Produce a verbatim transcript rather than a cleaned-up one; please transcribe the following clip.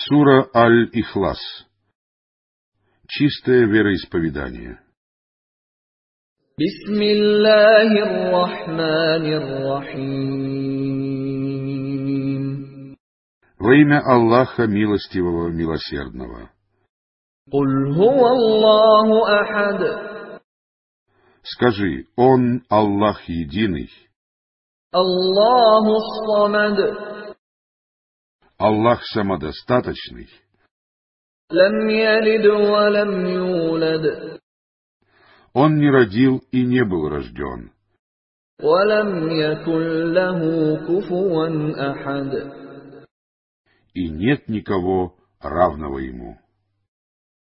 Сура Аль-Ихлас. Чистое вероисповедание. Бисмиллахир-рахманир-рахим. Во имя Аллаха Милостивого, Милосердного. Куль хуа-Аллаху ахад. Скажи, Он Аллах Единый, Аллаху ас-самад. Аллах Самодостаточный, Лам ялид ва лам юлад. Он не родил и не был рожден, Ва лам якун лаху куфуан ахад. и нет никого равного Ему.